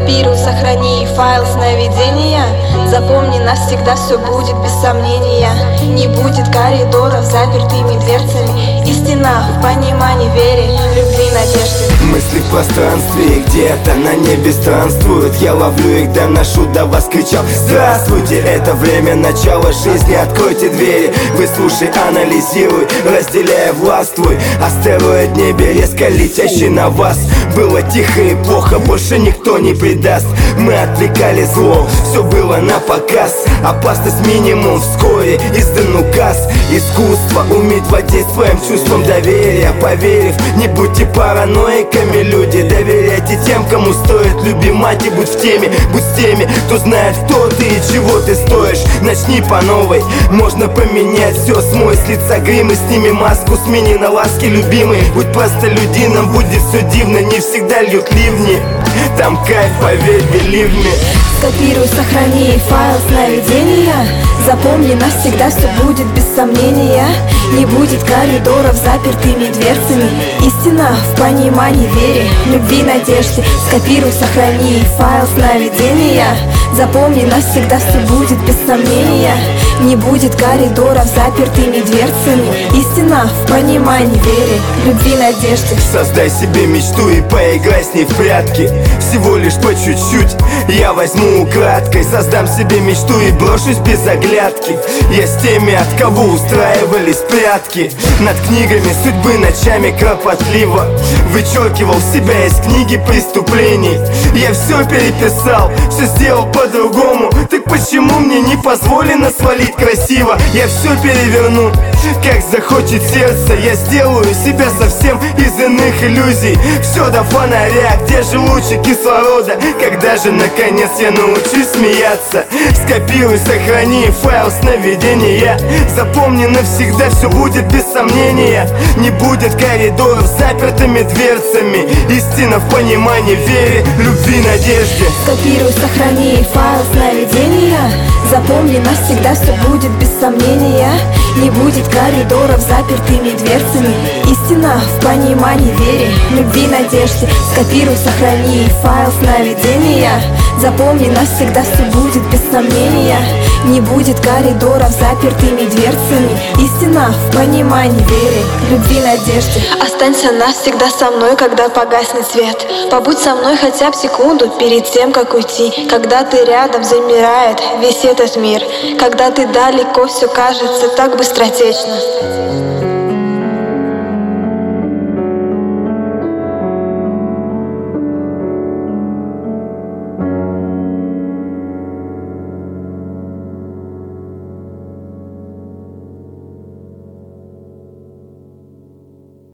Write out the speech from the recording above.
Скопируй, сохрани файл сновидения. Запомни, навсегда все будет без сомнения. Не будет коридоров с запертыми дверцами. Истина в понимании, вере, любви, надежде. Мысли в пространстве, где-то на небе странствуют. Я ловлю их, доношу до вас, кричал: здравствуйте, это время начала жизни. Откройте двери, выслушай, анализируй, разделяя, властвуй. Астероид в небе, резко летящий на вас. Было тихо и плохо, больше никто не предаст. Мы отвлекали зло, все было на показ. Опасность минимум, вскоре издан указ. Искусство уметь владеть своим чувством доверия. Поверив, не будьте параноиками, люди. Доверяйте тем, кому стоит. Люби мать и будь в теме, будь с теми, кто знает, кто ты и чего ты стоишь. Начни по новой, можно поменять все. Смой с лица грим и сними маску. Смени на ласки, любимый. Будь простолюдином, будет все дивно. Не всегда льют ливни, там кайф, поверь, believe me. Скопируй, сохрани файл сновидения. Запомни, навсегда все будет без сомнения. Не будет коридоров с запертыми дверцами. Истина в понимании, вере, любви, надежде. Скопируй, сохрани файл сновидения. Запомни, навсегда все будет без сомнения. Не будет коридоров с запертыми дверцами. Истина в понимании, вере, любви, надежде. Создай себе мечту и поиграй с ней в прятки. Всего лишь по чуть-чуть, я возьму украдкой. Создам себе мечту и брошусь без оглядки. Я с теми, от кого устраивались прятки. Над книгами судьбы ночами кропотливо вычеркивал себя из книги преступлений. Я все переписал, все сделал по-другому. Так почему мне не позволено свалить красиво? Я все переверну, как захочет сердце. Я сделаю себя совсем из иных иллюзий. Все до фонаря, где же лучше кислорода? Когда же наконец я научусь смеяться? Скопируй, сохрани файл сновидения. Запомни, навсегда все будет без сомнения. Не будет коридоров с запертыми дверцами. Истина в понимании, вере, любви, надежде. Скопируй, сохрани файл сновидения. Запомни, навсегда все будет без сомнения. Не будет коридоров с запертыми дверцами. Истина в понимании, вере, любви, надежде. Скопируй, сохрани файл сновидения. Запомни, навсегда все будет без сомнения. Не будет коридоров с запертыми дверцами. Истина в понимании, вере, любви, надежде. Останься навсегда со мной, когда погаснет свет. Побудь со мной хотя бы секунду перед тем, как уйти. Когда ты рядом, замирает весь этот мир. Когда ты далеко, все кажется так быстротечно.